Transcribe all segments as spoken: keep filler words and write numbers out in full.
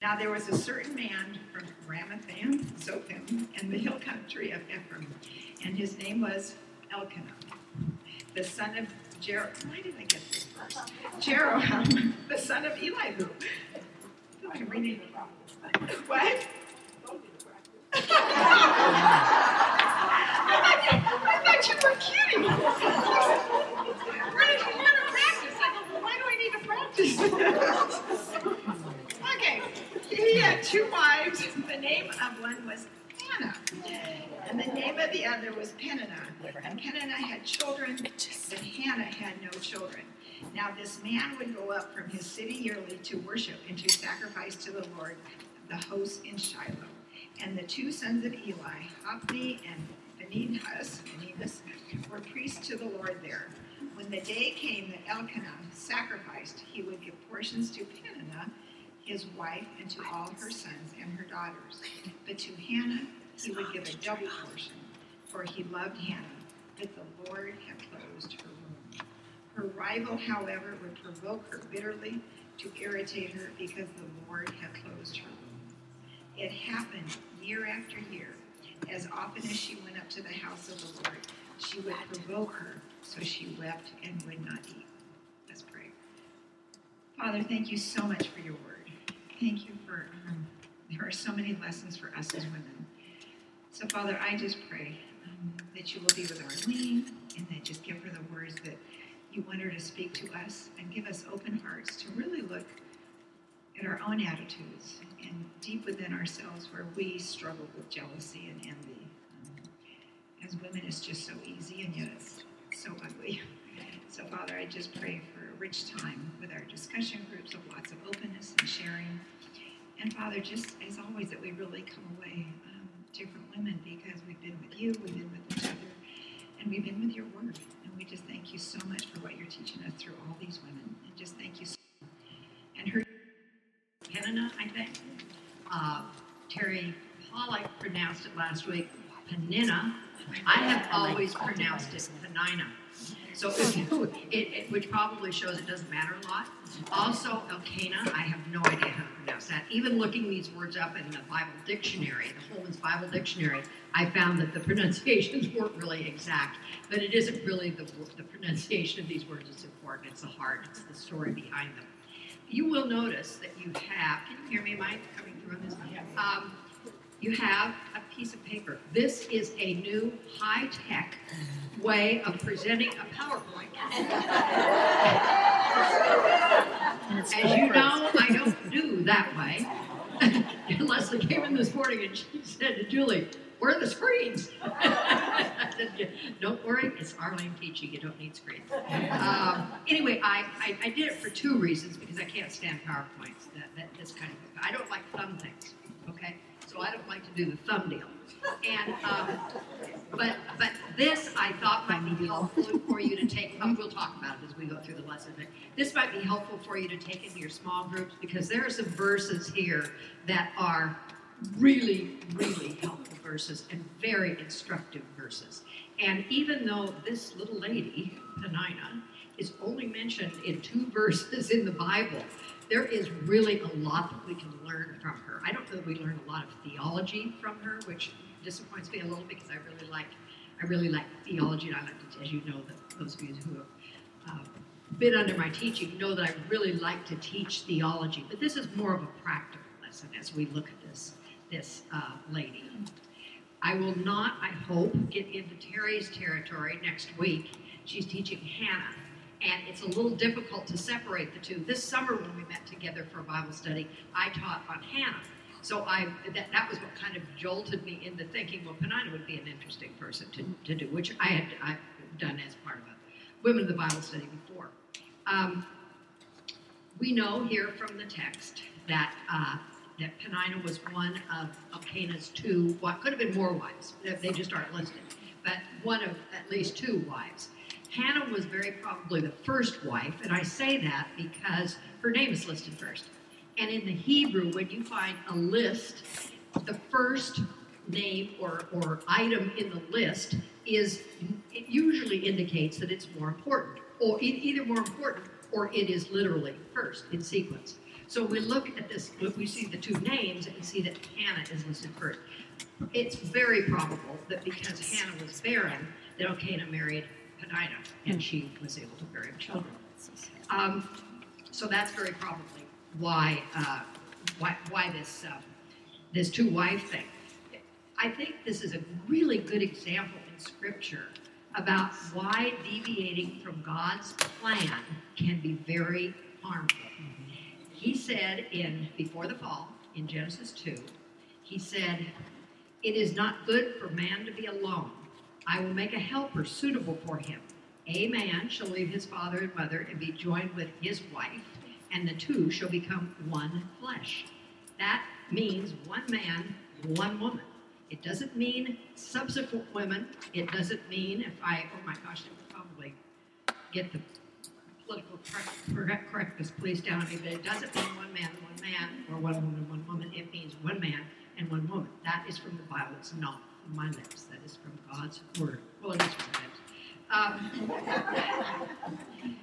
Now there was a certain man from Ramathaim, Zophim, in the hill country of Ephraim, and his name was Elkanah, the son of Jer. Why did I get this first? Jeroham, the son of Elihu. I'm reading. What? I thought you were kidding. Where did you want to practice? I go, well, why do I need to practice? Okay, he had two wives. The name of one was Hannah, and the name of the other was Peninnah. And Peninnah had children, but Hannah had no children. Now this man would go up from his city yearly to worship and to sacrifice to the Lord of the hosts in Shiloh. And the two sons of Eli, Hophni and Phinehas, Phinehas, were priests to the Lord there. When the day came that Elkanah sacrificed, he would give portions to Peninnah, his wife, and to all her sons and her daughters. But to Hannah he would give a double portion, for he loved Hannah, but the Lord had closed her womb. Her rival, however, would provoke her bitterly to irritate her because the Lord had closed her womb. It happened year after year. As often as she went up to the house of the Lord, she would provoke her, so she wept and would not eat. Let's pray. Father, thank you so much for your word. Thank you for, um, there are so many lessons for us as women. So, Father, I just pray um, that you will be with Arlene and that just give her the words that you want her to speak to us, and give us open hearts to really look at our own attitudes and deep within ourselves where we struggle with jealousy and envy. Um, as women, it's just so easy, and yet it's so ugly. So, Father, I just pray for a rich time with our discussion groups of lots of openness and sharing. And, Father, just as always, that we really come away um, different women because we've been with you, we've been with each other, and we've been with your word. And we just thank you so much for what you're teaching us through all these women. And just thank you so much. And her Peninnah, I think. Uh, Terry Pollock pronounced it last week, Peninnah. I have always pronounced it Penina. So, if you, it, it, which probably shows it doesn't matter a lot. Also, Elkanah, I have no idea how to pronounce that. Even looking these words up in the Bible dictionary, the Holman's Bible Dictionary, I found that the pronunciations weren't really exact. But it isn't really the, the pronunciation of these words that's important. It's the heart. It's the story behind them. You will notice that you have, can you hear me, Mike, coming through on this? Um, you have a piece of paper. This is a new high-tech way of presenting a PowerPoint. As you know, I don't do that way. Leslie came in this morning and she said to Julie, "Where are the screens?" I said, "Don't worry, it's Arlene teaching. You don't need screens." Um, anyway, I, I, I did it for two reasons, because I can't stand PowerPoints, that, that this kind of thing. I don't like thumb things, okay? So I don't like to do the thumb deal. And, um, but but this I thought might be helpful for you to take, oh, we'll talk about it as we go through the lesson, but this might be helpful for you to take into your small groups, because there are some verses here that are really, really helpful verses and very instructive verses. And even though this little lady, Peninnah, is only mentioned in two verses in the Bible, there is really a lot that we can learn from her. I don't know that we learn a lot of theology from her, which disappoints me a little, because I really like, I really like theology, and I like to, as you know, that those of you who have uh, been under my teaching know that I really like to teach theology. But this is more of a practical lesson as we look at this this uh, lady. I will not, I hope, get into Terry's territory next week. She's teaching Hannah, and it's a little difficult to separate the two. This summer when we met together for a Bible study, I taught on Hannah. So I that, that was what kind of jolted me into thinking, well, Peninnah would be an interesting person to, to do, which I had I've done as part of a Women of the Bible study before. Um, we know here from the text that uh, that Peninnah was one of Elkanah's two, what could have been more wives, they just aren't listed, but one of at least two wives. Hannah was very probably the first wife, and I say that because her name is listed first. And in the Hebrew, when you find a list, the first name or, or item in the list is, it usually indicates that it's more important, or either more important or it is literally first in sequence. So we look at this, we see the two names and see that Hannah is listed first. It's very probable that because Hannah was barren, that Elkanah married Peninnah, and she was able to bear him children. Um, so that's very probably why uh, why, why this uh, this two-wife thing. I think this is a really good example in Scripture about why deviating from God's plan can be very harmful. He said in before the fall, in Genesis two, he said, "It is not good for man to be alone. I will make a helper suitable for him. A man shall leave his father and mother and be joined with his wife, and the two shall become one flesh." That means one man, one woman. It doesn't mean subsequent women. It doesn't mean if I, oh my gosh, they would probably get the political correct, correctness police down on me, but it doesn't mean one man, one man, or one woman, one woman. It means one man and one woman. That is from the Bible. It's not from my lips. That is from God's Word. Well, it is from my lips. Um,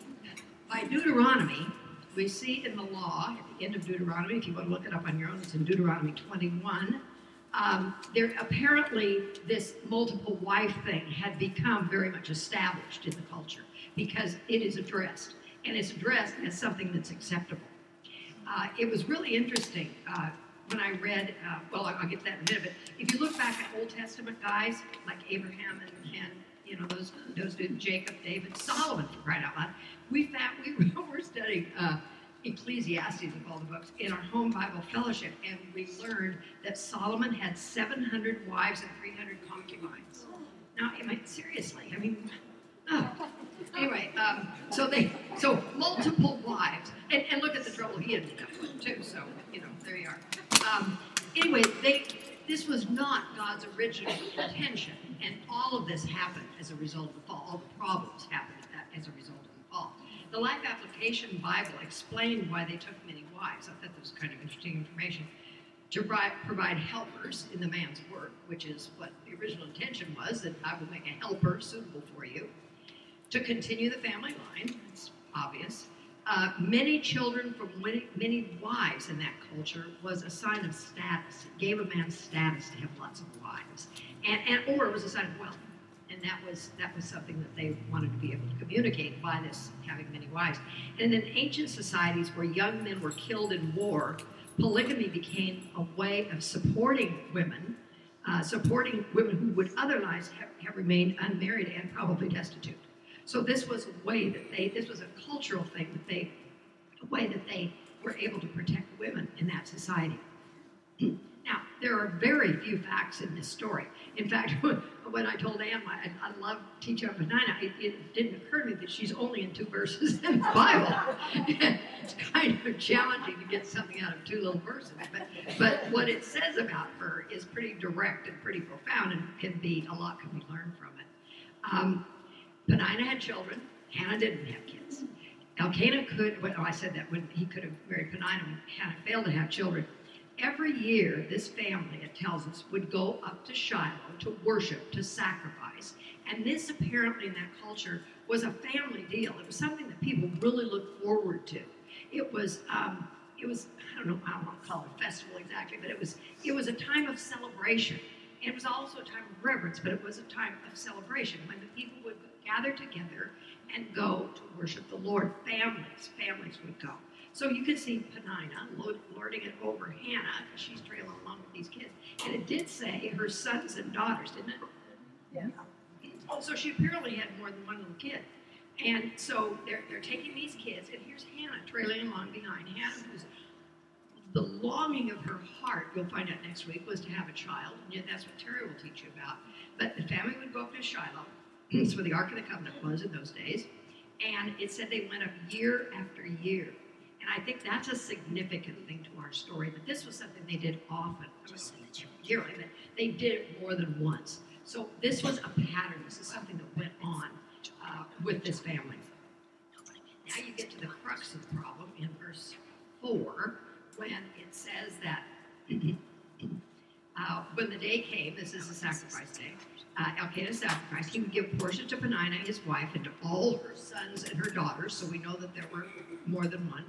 by Deuteronomy, we see in the law, at the end of Deuteronomy, if you want to look it up on your own, it's in Deuteronomy twenty-one. Um, there apparently this multiple wife thing had become very much established in the culture because it is addressed, and it's addressed as something that's acceptable. Uh, it was really interesting uh, when I read, uh, well, I'll get that in a minute, but if you look back at Old Testament guys like Abraham and, and you know, those those dudes, Jacob, David, Solomon, for crying out loud, we found, we were studying uh, Ecclesiastes of all the books in our home Bible fellowship, and we learned that Solomon had seven hundred wives and three hundred concubines. Now, I mean, seriously, I mean, oh. Anyway, um, so they, so multiple wives, and, and look at the trouble he ended up with too. So you know, there you are. Um, anyway, they, this was not God's original intention, and all of this happened as a result of the fall. All the problems happened as a result of the fall. The Life Application Bible explained why they took many wives. I thought that was kind of interesting information. To provide helpers in the man's work, which is what the original intention was, that I will make a helper suitable for you. To continue the family line, it's obvious. Uh, many children from many, many wives in that culture was a sign of status. It gave a man status to have lots of wives. And, and or it was a sign of wealth. And that was that was something that they wanted to be able to communicate by this having many wives. And in ancient societies where young men were killed in war, polygamy became a way of supporting women, uh, supporting women who would otherwise have, have remained unmarried and probably destitute. So this was a way that they, this was a cultural thing that they, a way that they were able to protect women in that society. Now, there are very few facts in this story. In fact, when I told Ann, I, I love teaching on Peninnah, it, it didn't occur to me that she's only in two verses in the Bible. It's kind of challenging to get something out of two little verses. But, but what it says about her is pretty direct and pretty profound, and can be, a lot can be learned from it. Um, Peninnah had children. Hannah didn't have kids. Elkanah could, well, oh, I said that, when he could have married Peninnah when Hannah failed to have children. Every year, this family, it tells us, would go up to Shiloh to worship, to sacrifice. And this, apparently, in that culture, was a family deal. It was something that people really looked forward to. It was, um, it was, I don't know, I don't want to call it a festival exactly, but it was, it was a time of celebration. It was also a time of reverence, but it was a time of celebration when the people would gather together and go to worship the Lord. Families, families would go. So you could see Peninnah lording it over Hannah because she's trailing along with these kids. And it did say her sons and daughters, didn't it? Yeah. So she apparently had more than one little kid. And so they're, they're taking these kids, and here's Hannah trailing along behind. Hannah, who's the longing of her heart, you'll find out next week, was to have a child. And yet that's what Terry will teach you about. But the family would go up to Shiloh. That's where the Ark of the Covenant was in those days. And it said they went up year after year. And I think that's a significant thing to our story, that this was something they did often. Yearly, but they did it more than once. So this was a pattern. This is something that went on uh, with this family. Now you get to the crux of the problem in verse four, when it says that uh, when the day came, this is the sacrifice day, uh, Elkanah sacrificed, he would give portion to Peninnah, his wife, and to all her sons and her daughters, so we know that there were more than one.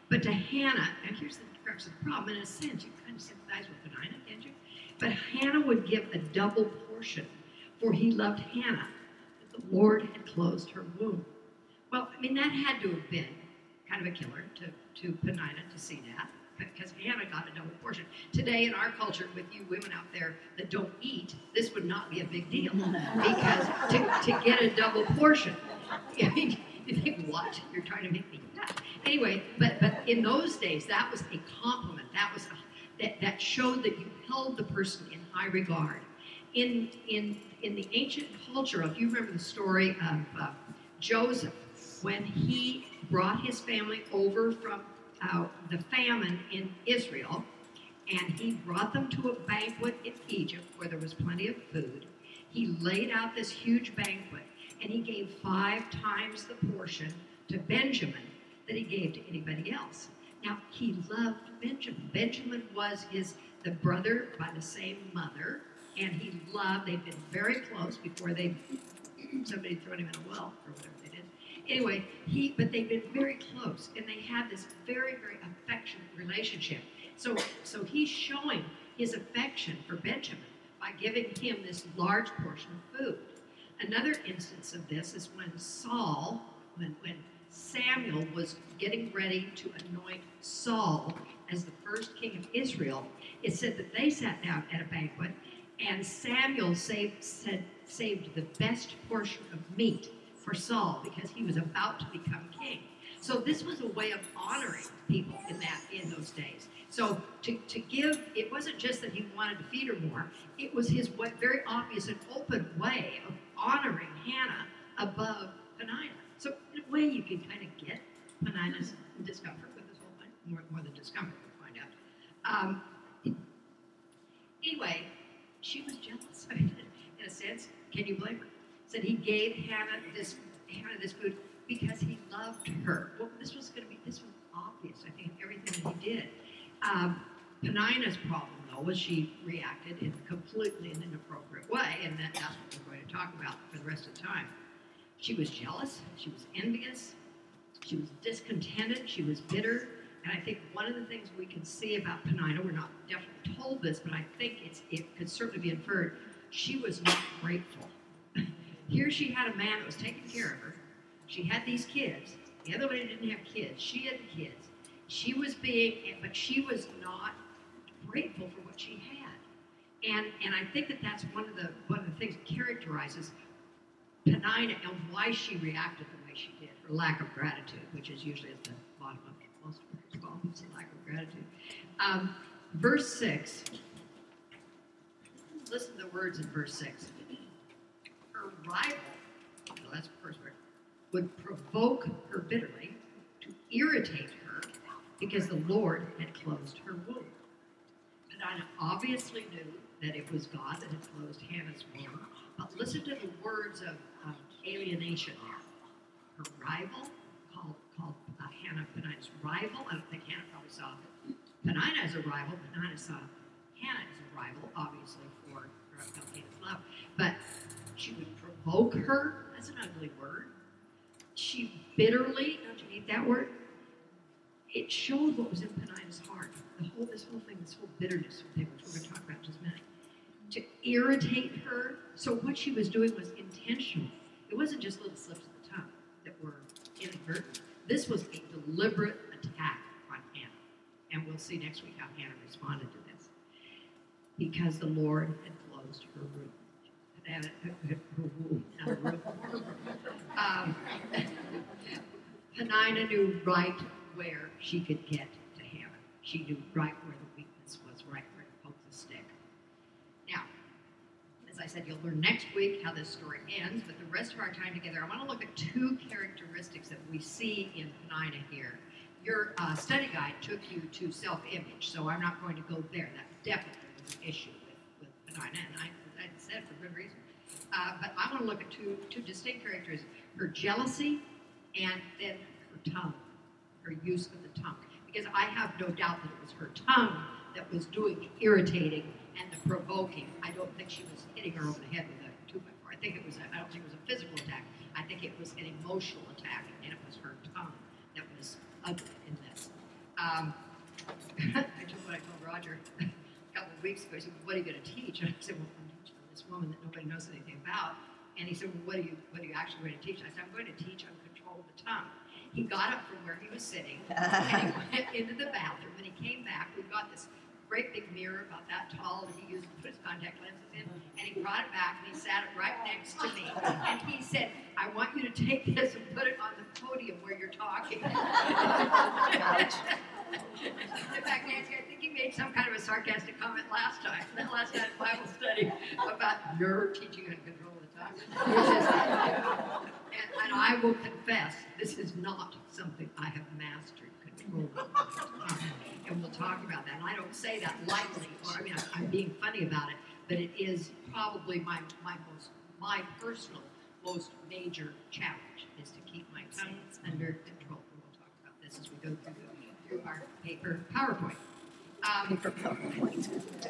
But to Hannah, and here's the crux of the problem, in a sense, you kind of sympathize with Peninnah, can't you? But Hannah would give a double portion, for he loved Hannah, but the Lord had closed her womb. Well, I mean, that had to have been kind of a killer to, to Peninnah to see that, because Hannah got a double portion. Today, in our culture, with you women out there that don't eat, this would not be a big deal, because to, to get a double portion, I mean, you think, what? You're trying to make me eat that. Anyway, but, but in those days, that was a compliment. That was a, that, that showed that you held the person in high regard. In, in, in the ancient culture, if you remember the story of uh, Joseph, when he brought his family over from uh, the famine in Israel, and he brought them to a banquet in Egypt where there was plenty of food. He laid out this huge banquet, and he gave five times the portion to Benjamin that he gave to anybody else. Now, he loved Benjamin. Benjamin was his the brother by the same mother, and he loved, they'd been very close before they, somebody thrown him in a well or whatever they did. Anyway, he, but they'd been very close, and they had this very, very affectionate relationship. So, so he's showing his affection for Benjamin by giving him this large portion of food. Another instance of this is when Saul, when, when Samuel was getting ready to anoint Saul as the first king of Israel, it said that they sat down at a banquet, and Samuel saved, said, saved the best portion of meat for Saul because he was about to become king. So this was a way of honoring people in that in those days. So to, to give, it wasn't just that he wanted to feed her more, it was his way, very obvious and open way of honoring Hannah above Peninnah. So in a way you can kind of get Peninnah's discomfort with this whole thing, more, more than discomfort, we'll find out. Um, anyway, she was jealous, I mean, in a sense. Can you blame her? Said he gave Hannah this Hannah this food because he loved her. Well, this was going to be, this was obvious, I think, everything that he did. Um, Peninnah's problem, though, was she reacted in completely an inappropriate way, and that, that's what we're going to talk about for the rest of the time. She was jealous, she was envious, she was discontented, she was bitter, and I think one of the things we can see about Peninnah, we're not definitely told this, but I think it's, it could certainly be inferred, she was not grateful. Here she had a man that was taking care of her. She had these kids. The other lady didn't have kids. She had the kids. She was being, but she was not grateful for what she had. And and I think that that's one of the one of the things that characterizes Peninnah and why she reacted the way she did. Her lack of gratitude, which is usually at the bottom of most of her problems, a lack of gratitude. Um, verse six. Listen to the words in verse six. Her rival, well, that's the first word, would provoke her bitterly to irritate her because the Lord had closed her womb. Peninnah obviously knew that it was God that had closed Hannah's womb, but listen to the words of um, alienation there. Her rival, called, called uh, Hannah Peninnah's rival. I don't think Hannah probably saw Peninnah as a rival. Peninnah saw Hannah as a rival, obviously, for her Elkanah's love. But she would provoke her. That's an ugly word. She bitterly, don't you hate that word? It showed what was in Peninnah's heart. The whole, this whole thing, this whole bitterness thing, which we're going to talk about in just a minute. To irritate her. So what she was doing was intentional. It wasn't just little slips of the tongue that were inadvertent. This was a deliberate attack on Hannah. And we'll see next week how Hannah responded to this. Because the Lord had closed her womb. Her womb, not her womb. um, Peninnah knew right where she could get to Hannah. She knew right where the weakness was, right where to poke the stick. Now, as I said, you'll learn next week how this story ends, but the rest of our time together, I want to look at two characteristics that we see in Peninnah here. Your uh, study guide took you to self-image, so I'm not going to go there. That definitely was an issue with, with Peninnah, and I, I said for good reason. Uh, but I want to look at two, two distinct characters, her jealousy and then her tongue, her use of the tongue. Because I have no doubt that it was her tongue that was doing the irritating and the provoking. I don't think she was hitting her over the head with a two by four. I think it was. A, I don't think it was a physical attack. I think it was an emotional attack, and it was her tongue that was ugly in this. Um, I told what I told Roger a couple of weeks ago. He said, well, "What are you going to teach?" And I said, "Well, I'm teaching this woman that nobody knows anything about." And he said, "Well, what are you what are you actually going to teach?" I said, "I'm going to teach on control of the tongue." He got up from where he was sitting and he went into the bathroom. When he came back, we've got this great big mirror about that tall that he used to put his contact lenses in, and he brought it back and he sat it right next to me. And he said, "I want you to take this and put it on the podium where you're talking." In fact, Nancy, I think he made some kind of a sarcastic comment last time, that last night at Bible study, about your teaching on control of the tongue. and, and I will confess, this is not something I have mastered, control of the tongue. And we'll talk about that. And I don't say that lightly, or I mean, I'm, I'm being funny about it, but it is probably my, my most, my personal most major challenge is to keep my tongue under control. And we'll talk about this as we go through, the, through our paper PowerPoint. Um, paper PowerPoint.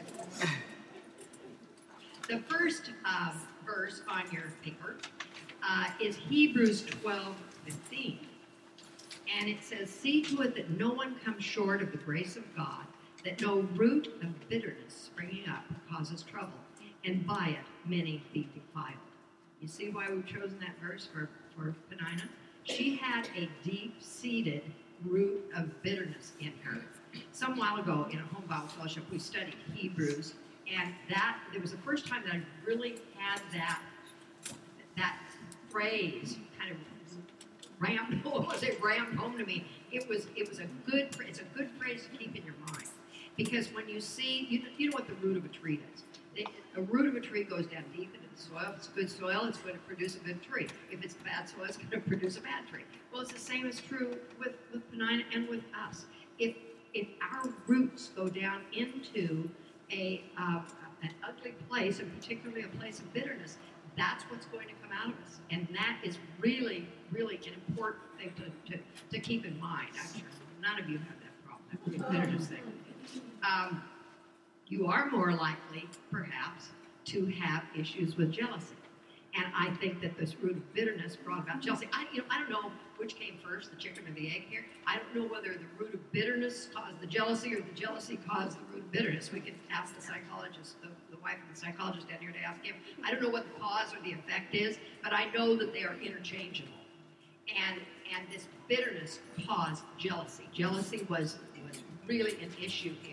The first uh, verse on your paper uh, is Hebrews twelve fifteen. And it says, "See to it that no one comes short of the grace of God, that no root of bitterness springing up causes trouble, and by it many be defiled." You see why we've chosen that verse for, for Penina? She had a deep-seated root of bitterness in her. Some while ago in a home Bible fellowship, we studied Hebrews, and that it was the first time that I really had that that phrase kind of rammed, I want to say rammed home to me. It was it was a good it's a good phrase to keep in your mind, because when you see you you know what the root of a tree does. It, a root of a tree goes down deep into the soil. If it's good soil, it's going to produce a good tree. If it's bad soil, it's going to produce a bad tree. Well, it's the same is true with with Penina and with us. If if our roots go down into a uh, an ugly place, and particularly a place of bitterness, that's what's going to come out of us. And that is really, really an important thing to, to, to keep in mind. I'm sure none of you have that problem, that bitterness thing. Um, you are more likely, perhaps, to have issues with jealousy. And I think that this root of bitterness brought about jealousy. I, you know, I don't know which came first, the chicken or the egg here. I don't know whether the root of bitterness caused the jealousy or the jealousy caused the root of bitterness. We could ask the psychologist, the, the wife of the psychologist down here to ask him. I don't know what the cause or the effect is, but I know that they are interchangeable. And and this bitterness caused jealousy. Jealousy was, was really an issue here.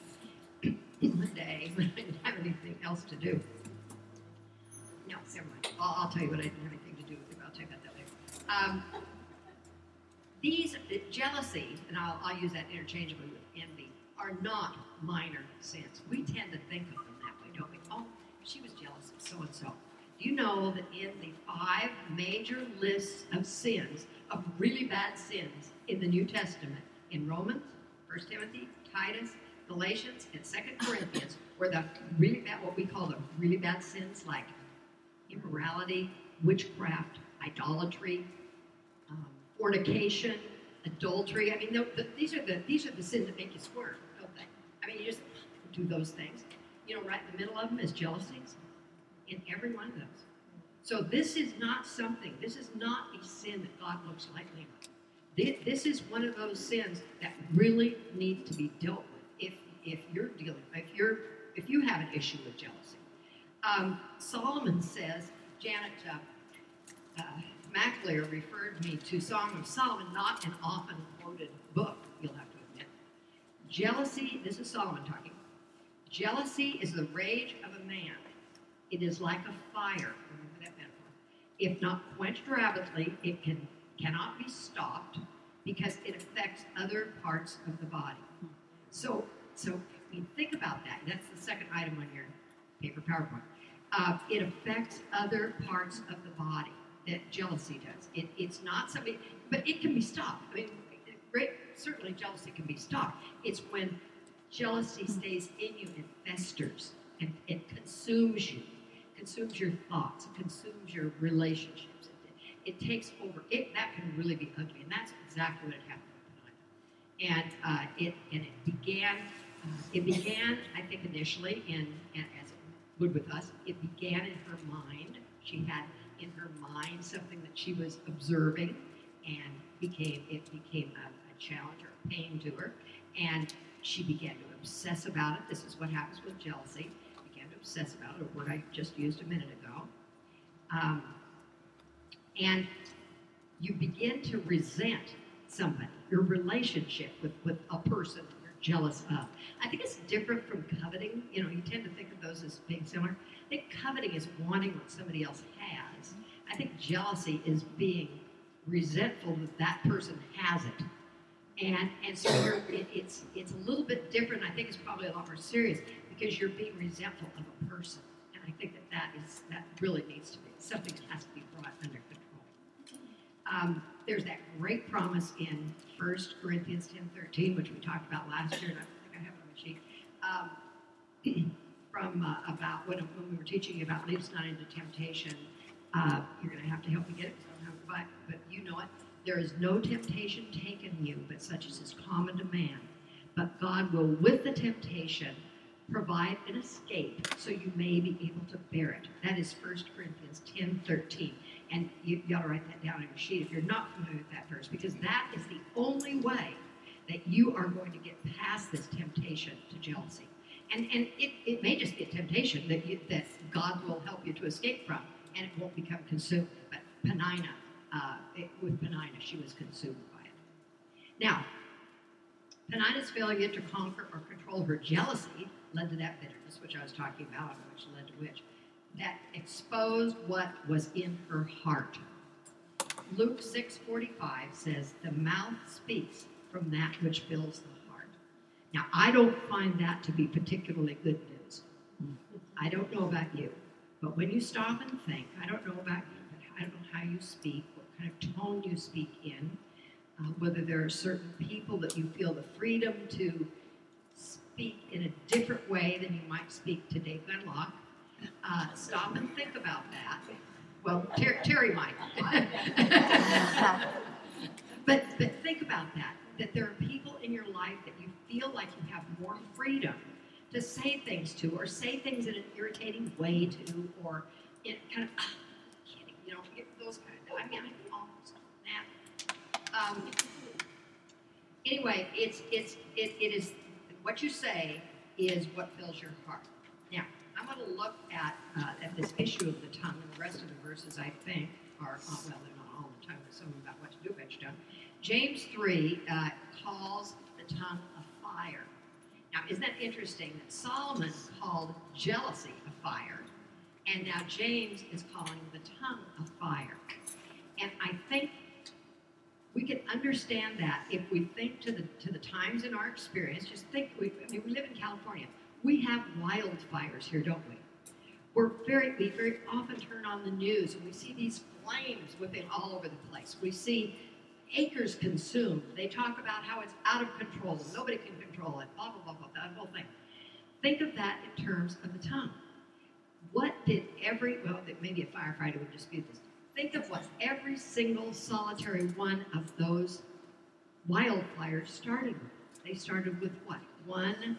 One day, when I didn't have anything else to do. No, never mind. I'll, I'll tell you what I didn't have anything to do with it. I'll tell you about that later. Um, these, jealousy, and I'll, I'll use that interchangeably with envy, are not minor sins. We tend to think of them that way, don't we? Oh, she was jealous of so-and-so. Do you know that in the five major lists of sins, of really bad sins in the New Testament, in Romans, First Timothy, Titus, Galatians, and Second Corinthians, were the really bad, what we call the really bad sins, like immorality, witchcraft, idolatry, um, fornication, adultery. I mean, the, the, these are the these are the sins that make you squirm, don't they? I mean, you just do those things. You know, right in the middle of them is jealousies, in every one of those. So this is not something. This is not a sin that God looks lightly on. This, this is one of those sins that really needs to be dealt with. If if you're dealing, if you're if you have an issue with jealousy, um, Solomon says, Janet uh, uh, MacLear referred me to Song of Solomon, not an often quoted book. You'll have to admit. Jealousy. This is Solomon talking. Jealousy is the rage of a man. It is like a fire. Remember that metaphor. If not quenched rapidly, it can cannot be stopped because it affects other parts of the body. So, so I mean, think about that. That's the second item on your paper PowerPoint. Uh, it affects other parts of the body that jealousy does. It, it's not something, but it can be stopped. I mean, great, certainly jealousy can be stopped. It's when jealousy stays in you and festers, and it consumes you, consumes your thoughts, it consumes your relationships. It, it takes over. It that can really be ugly, and that's exactly what had happened. And uh, it and it began. Uh, it began, I think, initially in, and as it would with us, it began in her mind. She had in her mind something that she was observing, and became it became a, a challenge or a pain to her, and she began to obsess about it. This is what happens with jealousy. Began to obsess about it, a word I just used a minute ago. Um, and you begin to resent somebody, your relationship with, with a person you're jealous of. I think it's different from coveting. You know, you tend to think of those as being similar. I think coveting is wanting what somebody else has. I think jealousy is being resentful that that person has it. And and so you're, it, it's it's a little bit different. I think it's probably a lot more serious because you're being resentful of a person. And I think that that is that really needs to be something that has to be brought under control. Um, there's that great promise in First Corinthians ten thirteen, which we talked about last year, and I think I have it on the sheet, um, from uh, about when, when we were teaching you about lead us not into temptation. Uh, you're going to have to help me get it because I don't have it by, but you know it. There is no temptation taken you, but such as is common to man. But God will, with the temptation, provide an escape so you may be able to bear it. That is First Corinthians ten thirteen. And you, you ought to write that down on your sheet if you're not familiar with that verse, because that is the only way that you are going to get past this temptation to jealousy. And and it, it may just be a temptation that you, that God will help you to escape from, and it won't become consumed. But Penina, uh, it, with Penina, she was consumed by it. Now, Penina's failure to conquer or control her jealousy led to that bitterness, which I was talking about, which led to which, that exposed what was in her heart. Luke six forty-five says, the mouth speaks from that which fills the heart. Now, I don't find that to be particularly good news. I don't know about you, but when you stop and think, I don't know about you, but I don't know how you speak, what kind of tone you speak in, uh, whether there are certain people that you feel the freedom to speak in a different way than you might speak to Dave Gunlock. Uh, stop and think about that. Well, Ter- Terry might. but, but think about that, that there are people in your life that you feel like you have more freedom to say things to, or say things in an irritating way to, or in kind of, ah, kidding, you know, those kind of, I mean, I almost that. Um, anyway, it's, it's, it, it is, what you say is what fills your heart. Now, I'm going to look at uh, at this issue of the tongue, and the rest of the verses, I think, are, uh, well, they're not all the tongue, but some about what to do about your tongue. James three uh, calls the tongue a fire. Now, isn't that interesting that Solomon called jealousy a fire, and now James is calling the tongue a fire. And I think we can understand that if we think to the to the times in our experience. Just think, we, I mean, we live in California. We have wildfires here, don't we? We're very, we very often turn on the news and we see these flames whipping all over the place. We see acres consumed. They talk about how it's out of control. Nobody can control it. Blah, blah, blah, blah, that whole thing. Think of that in terms of the tongue. What did every, well, maybe a firefighter would dispute this. Think of what every single solitary one of those wildfires started with. They started with what? One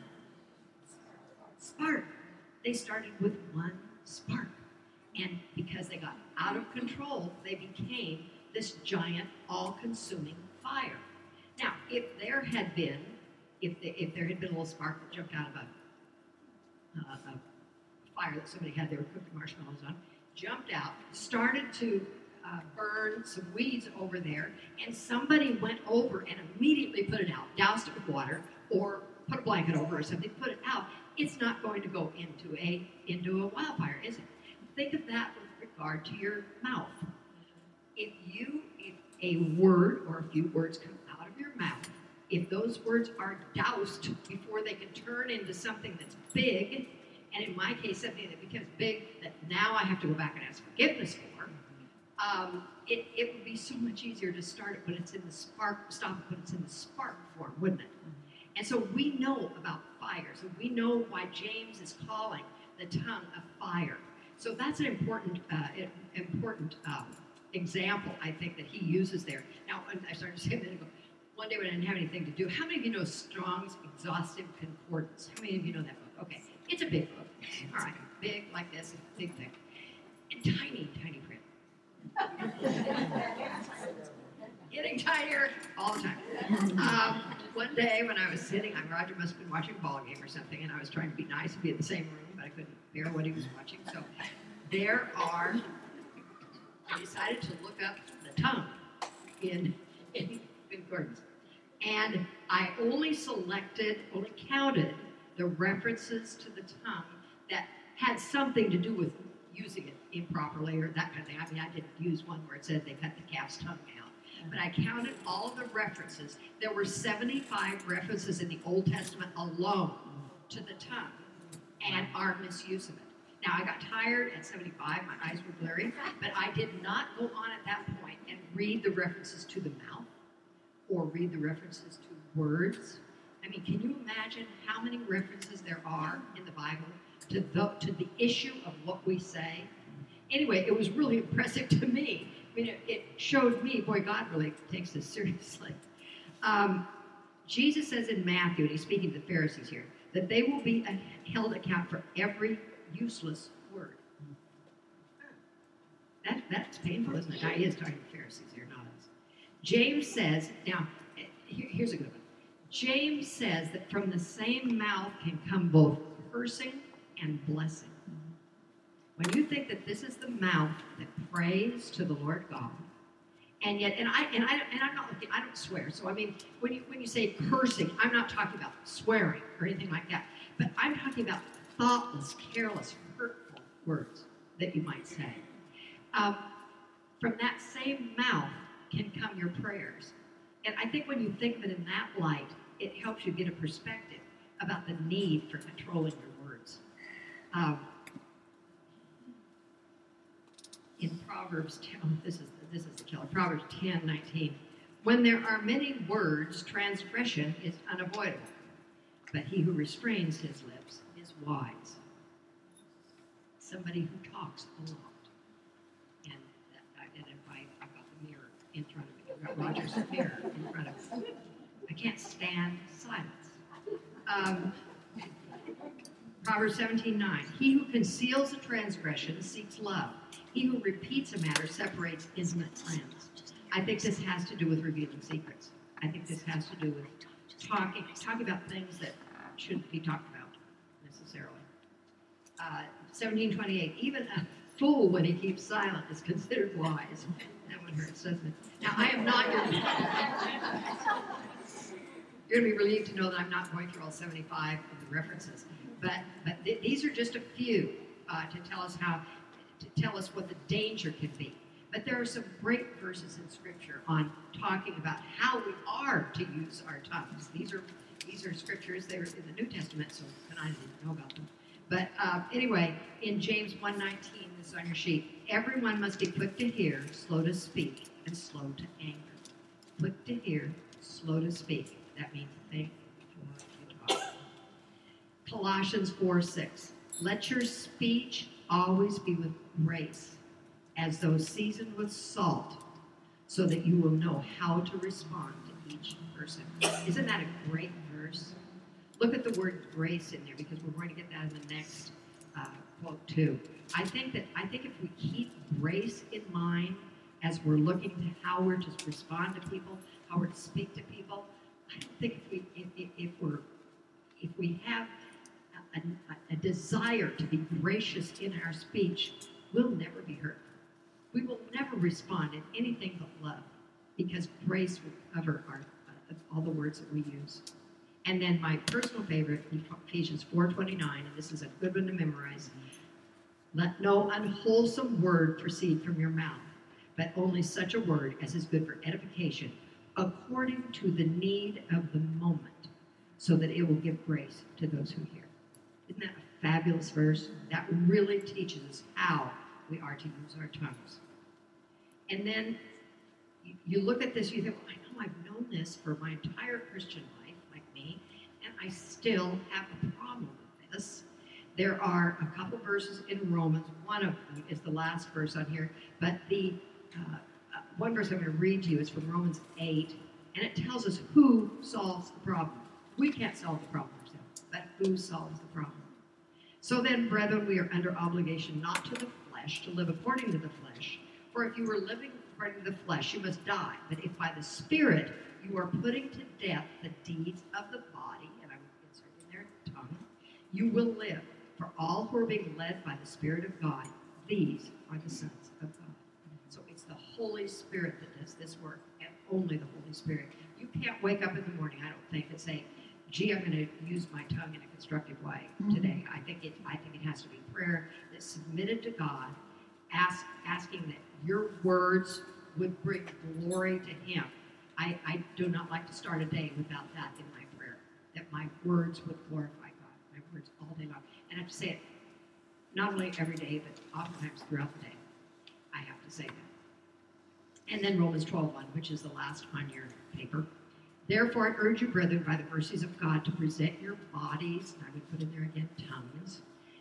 spark. They started with one spark. And because they got out of control, they became this giant, all-consuming fire. Now, if there had been, if, the, if there had been a little spark that jumped out of a, uh, a fire that somebody had, they were cooking marshmallows on, jumped out, started to uh, burn some weeds over there, and somebody went over and immediately put it out, doused it with water, or put a blanket over or something, put it out, it's not going to go into a into a wildfire, is it? Think of that with regard to your mouth. If you, if a word or a few words come out of your mouth, if those words are doused before they can turn into something that's big, and in my case, something that becomes big that now I have to go back and ask forgiveness for, um, it, it would be so much easier to start it when it's in the spark, stop it when it's in the spark form, wouldn't it? And so we know about fires, and we know why James is calling the tongue a fire. So that's an important, uh, important um, example, I think, that he uses there. Now, I started to say a minute ago, one day when I didn't have anything to do, how many of you know Strong's Exhaustive Concordance? How many of you know that book? Okay, it's a big book. All right, big like this, big thing, and tiny, tiny print. getting tinier all the time. Um, one day when I was sitting, I Roger must have been watching a ball game or something, and I was trying to be nice and be in the same room, but I couldn't bear what he was watching. So there are, I decided to look up the tongue in, in concordance. And I only selected, only counted the references to the tongue that had something to do with using it improperly or that kind of thing. I mean, I didn't use one where it said they cut the calf's tongue out. But I counted all the references. There were seventy-five references in the Old Testament alone to the tongue and our misuse of it. Now, I got tired at seventy-five. My eyes were blurry. But I did not go on at that point and read the references to the mouth or read the references to words. I mean, can you imagine how many references there are in the Bible to the, to the issue of what we say? Anyway, it was really impressive to me. I mean, it, it showed me, boy, God really takes this seriously. Um, Jesus says in Matthew, and he's speaking to the Pharisees here, that they will be held account for every useless word. That, that's painful, isn't it? Now, he is talking to the Pharisees here, not us. James says, now, here, here's a good one. James says that from the same mouth can come both cursing and blessing. When you think that this is the mouth that prays to the Lord God, and yet, and I, and I, and I'm not looking, I don't swear. So I mean, when you when you say cursing, I'm not talking about swearing or anything like that. But I'm talking about thoughtless, careless, hurtful words that you might say. Um, from that same mouth can come your prayers, and I think when you think of it in that light, it helps you get a perspective about the need for controlling your words. Um, In Proverbs ten, oh, this is this is the killer. Proverbs ten nineteen. When there are many words, transgression is unavoidable, but he who restrains his lips is wise. Somebody who talks a lot. And I, and if I, I've got the mirror in front of me. I've got Roger's mirror in front of me. I can't stand silence. Um, Proverbs seventeen nine. He who conceals a transgression seeks love. He who repeats a matter separates intimate friends. I think this has to do with revealing secrets. I think this has to do with talking talking about things that shouldn't be talked about necessarily. Uh, seventeen twenty-eight. Even a fool, when he keeps silent, is considered wise. That one hurts, doesn't it? Now, I am not your... You're going to be relieved to know that I'm not going through all seventy-five of the references. But, but th- these are just a few uh, to tell us how... to tell us what the danger can be. But there are some great verses in Scripture on talking about how we are to use our tongues. These are these are scriptures. They're in the New Testament, so I didn't know about them. But uh, anyway, in James one nineteen, this is on your sheet, everyone must be quick to hear, slow to speak, and slow to anger. Quick to hear, slow to speak. That means think before you talk. Colossians four six. Let your speech always be with grace, as though seasoned with salt, so that you will know how to respond to each person. Isn't that a great verse? Look at the word grace in there, because we're going to get that in the next uh, quote too. I think that I think if we keep grace in mind as we're looking to how we're to respond to people, how we're to speak to people, I don't think if we if, if, if we're if we have A, a desire to be gracious in our speech, we'll never be hurt. We will never respond in anything but love, because grace will cover our, uh, all the words that we use. And then my personal favorite, Ephesians four twenty-nine, and this is a good one to memorize. Let no unwholesome word proceed from your mouth, but only such a word as is good for edification, according to the need of the moment, so that it will give grace to those who hear. Isn't that a fabulous verse? That really teaches us how we are to use our tongues. And then you, you look at this, you think, well, I know I've known this for my entire Christian life, like me, and I still have a problem with this. There are a couple verses in Romans. One of them is the last verse on here, but the uh, uh, one verse I'm going to read to you is from Romans eight, and it tells us who solves the problem. We can't solve the problem ourselves, but who solves the problem. So then, brethren, we are under obligation not to the flesh, to live according to the flesh. For if you were living according to the flesh, you must die. But if by the Spirit you are putting to death the deeds of the body, and I will insert in there tongue, you will live. For all who are being led by the Spirit of God, these are the sons of God. So it's the Holy Spirit that does this work, and only the Holy Spirit. You can't wake up in the morning, I don't think, and say, gee, I'm going to use my tongue in a constructive way today. I think it I think it has to be prayer that's submitted to God, ask, asking that your words would bring glory to Him. I, I do not like to start a day without that in my prayer, that my words would glorify God, my words all day long. And I have to say it not only every day, but oftentimes throughout the day. I have to say that. And then Romans twelve one, which is the last on your paper. Therefore, I urge you, brethren, by the mercies of God, to present your bodies, and I would put in there again, tongues,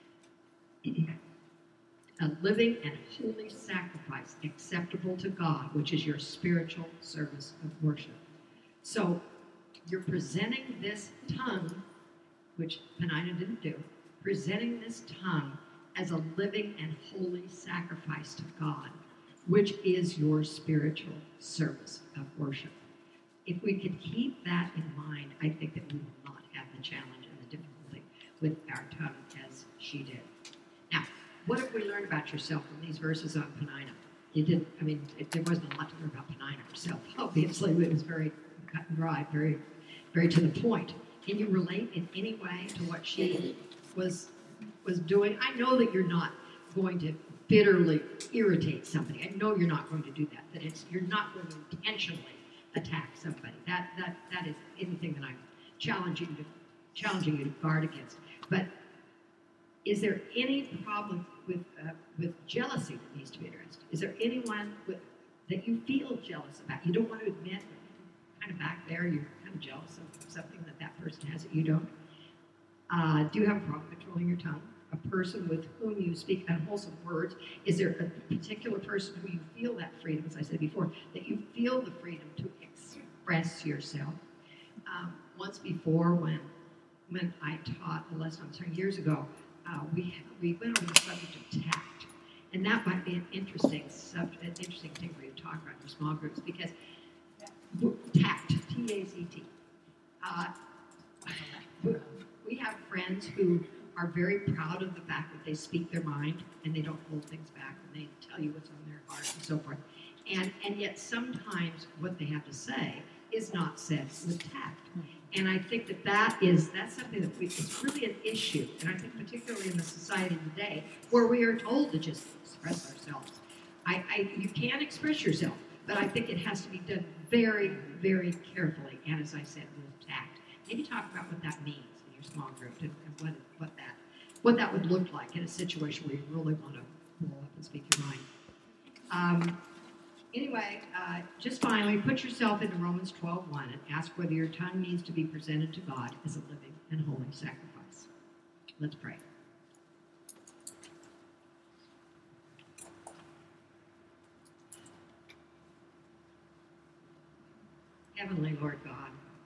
a living and holy sacrifice acceptable to God, which is your spiritual service of worship. So you're presenting this tongue, which Penina didn't do, presenting this tongue as a living and holy sacrifice to God, which is your spiritual service of worship. If we could keep that in mind, I think that we will not have the challenge and the difficulty with our tongue as she did. Now, what have we learned about yourself from these verses on Penina? You didn't, I mean, it, there wasn't a lot to learn about Penina herself. Obviously, it was very cut and dry, very, very to the point. Can you relate in any way to what she was was doing? I know that you're not going to bitterly irritate somebody. I know you're not going to do that. That it's you're not going to intentionally attack somebody. That that that is anything that I'm challenging to challenging you to guard against. But is there any problem with uh, with jealousy that needs to be addressed? Is there anyone with, that you feel jealous about? You don't want to admit that kind of back there you're kind of jealous of something that that person has that you don't. Uh, do you have a problem controlling your tongue? A person with whom you speak unwholesome words? Is there a particular person who you feel that freedom, as I said before, that you feel the freedom to express yourself? Um, once before, when when I taught a lesson, I'm sorry, years ago, uh, we we went over the subject of tact, and that might be an interesting subject, an interesting thing for you to talk about in your small groups, because tact, T A C T. Uh, we have friends who are very proud of the fact that they speak their mind and they don't hold things back and they tell you what's on their heart and so forth. And and yet sometimes what they have to say is not said with tact. And I think that that is, that's something that we, it's really an issue. And I think particularly in the society today where we are told to just express ourselves. I, I you can express yourself, but I think it has to be done very, very carefully. And as I said, with tact. Maybe talk about what that means in your small group and, and what what that what that would look like in a situation where you really want to pull up and speak your mind. Um, anyway, uh, just finally, put yourself into Romans twelve one and ask whether your tongue needs to be presented to God as a living and holy sacrifice. Let's pray. Heavenly Lord God,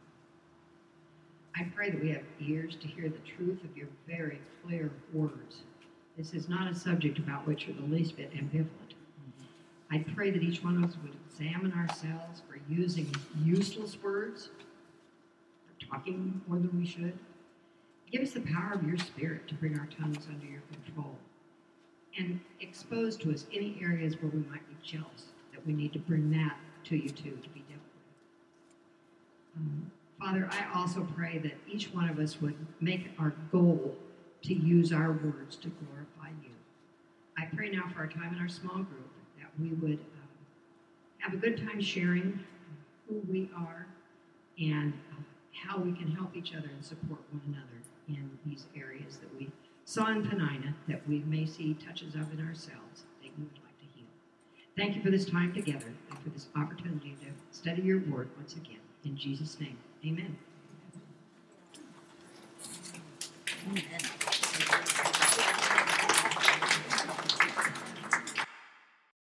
I pray that we have ears to hear the truth of your very clear words. This is not a subject about which you're the least bit ambivalent. Mm-hmm. I pray that each one of us would examine ourselves for using useless words, for talking more than we should. Give us the power of your Spirit to bring our tongues under your control, and expose to us any areas where we might be jealous, that we need to bring that to you too, to be dealt with. Um, Father, I also pray that each one of us would make it our goal to use our words to glorify you. I pray now for our time in our small group that we would um, have a good time sharing who we are and uh, how we can help each other and support one another in these areas that we saw in Penina, that we may see touches of in ourselves that you would like to heal. Thank you for this time together and for this opportunity to study your word once again. In Jesus' name. Amen.